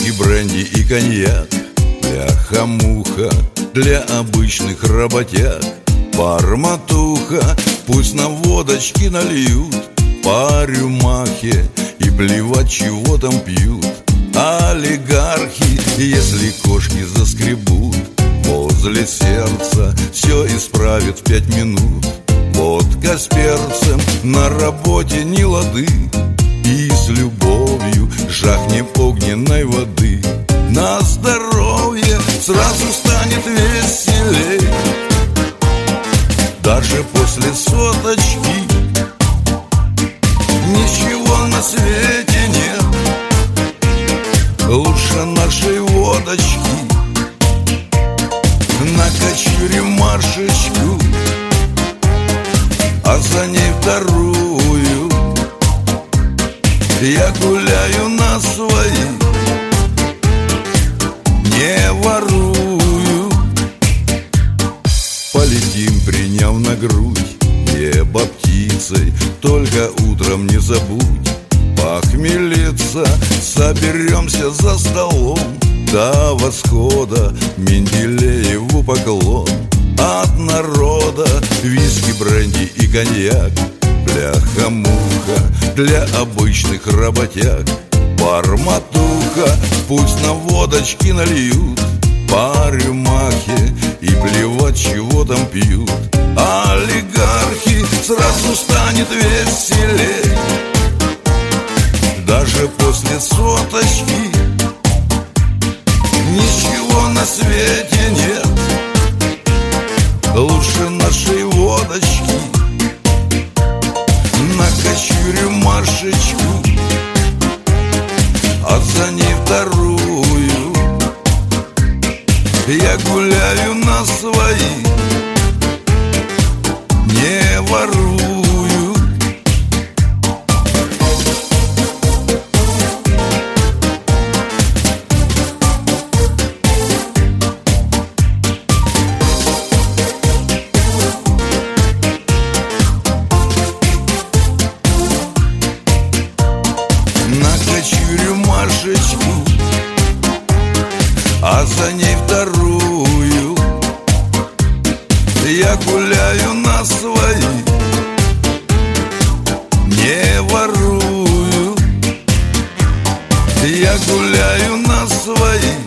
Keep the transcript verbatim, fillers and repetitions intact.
Виски, бренди и коньяк, бляха-муха для обычных работяг. Барматуха, пусть нам водочки нальют по рюмахе и плевать, чего там пьют. Олигархи, если кошки заскребут возле сердца, все исправит в пять минут. Водка с перцем, на работе не лады, и с любовью жахнем огненной воды. На здоровье сразу станет веселей, даже после соточки. Ничего на свете нет лучше нашей водочки. Накачу рюмашечку, а за ней вторую. Я гуляю на свои, не ворую. Полетим, приняв на грудь небо птицей, только утром не забудь похмелиться. Соберемся за столом до восхода, Менделееву поклон от народа. Виски, бренди и коньяк, бляха-муха для обычных работяг. Барматуха, пусть на водочки нальют по рюмахе и плевать, чего там пьют. Олигархи, сразу станет веселей, даже после соточки. Ничего на свете нет лучше нашей водочки. Накачу рюмашечку, а за ней вторую. Я гуляю на свои, не ворую. Накачу рюмашечку, а за ней вторую. Я гуляю на свои, не ворую. Я гуляю на свои.